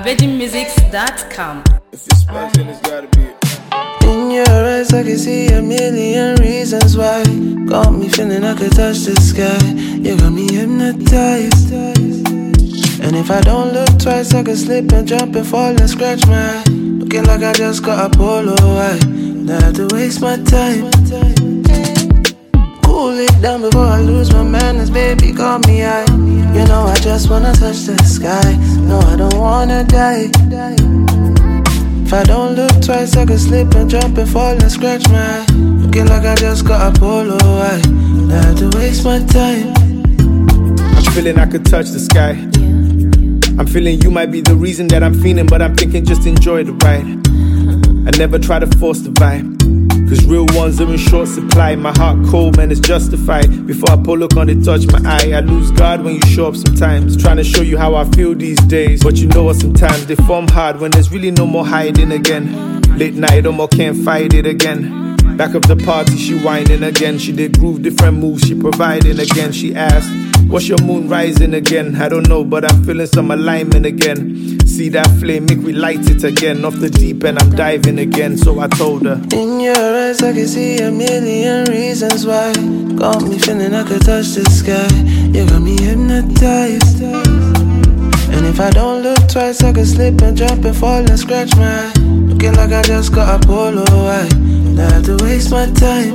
VeggieMusics.com. If it's special, it's gotta be it. In your eyes, I can see a million reasons why. Got me feeling I could touch the sky. You got me hypnotized. And if I don't look twice, I could slip and jump and fall and scratch my eye. Looking like I just got a polo white. Not have to waste my time. Cool it down before I lose my manners, baby, call me high. You know I just wanna touch the sky. No, I don't wanna die. If I don't look twice, I could slip and jump and fall and scratch my eye. Looking like I just got a polo white. Not have to waste my time. I'm feeling I could touch the sky. I'm feeling you might be the reason that I'm feeling, but I'm thinking just enjoy the ride. I never try to force the vibe, cause real ones are in short supply. My heart cold, man, it's justified. Before I pull look on it, touch my eye. I lose guard when you show up sometimes. Trying to show you how I feel these days, but you know what, sometimes they form hard when there's really no more hiding again. Late night, no more, can't fight it again. Back of the party, she whining again. She did groove, different moves, she providing again. She asked, what's your moon rising again? I don't know, but I'm feeling some alignment again. See that flame, make me light it again. Off the deep end, I'm diving again. So I told her, in your eyes, I can see a million reasons why. Got me feeling I could touch the sky. You got me hypnotized. And if I don't look twice, I could slip and jump and fall and scratch my eye. Looking like I just got a polo white. Not have to waste my time.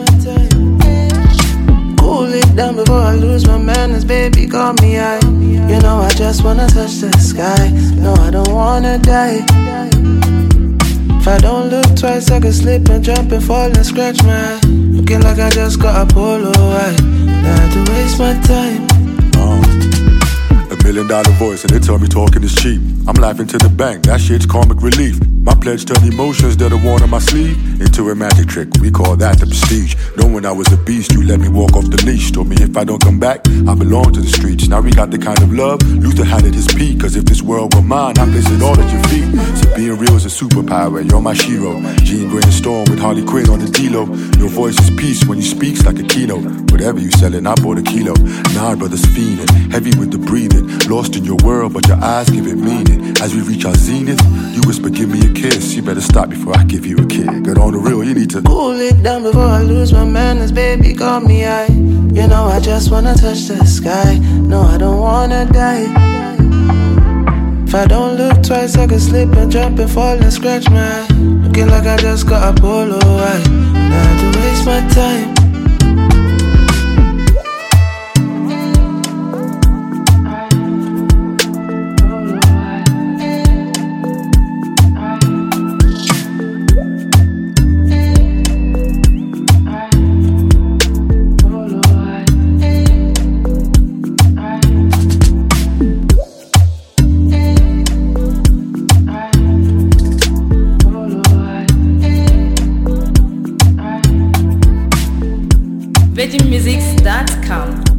Cool it down before I lose my manners, baby, call me high. You know I just wanna touch the sky. No, I don't wanna die. If I don't look twice, I could slip and jump and fall and scratch my eye. Looking like I just got a polo white. Not have to waste my time. $1 million voice and they tell me talking is cheap. I'm laughing to the bank, that shit's comic relief. My pledge turned emotions that are worn on my sleeve into a magic trick, we call that the prestige. Knowing I was a beast, you let me walk off the leash. Told me if I don't come back, I belong to the streets. Now we got the kind of love Luther had at his peak. Cause if this world were mine, I place it all at your feet. So being real is a superpower, you're my shiro. Jean Grey and Storm with Harley Quinn on the D-Lo. Your voice is peace when you speak's like a keynote. Whatever you sellin', I bought a kilo. Now brothers fiending, heavy with the breathing. Lost in your world, but your eyes give it meaning. As we reach our zenith, you whisper, give me a kiss. You better stop before I give you a kid. Get on the real, you need to cool it down before I lose my manners, baby, call me high. You know I just wanna touch the sky. No, I don't wanna die. If I don't look twice, I could slip and jump and fall and scratch my eye. Looking like I just got a polo white. Not have to waste my time. VeggieMusics.com.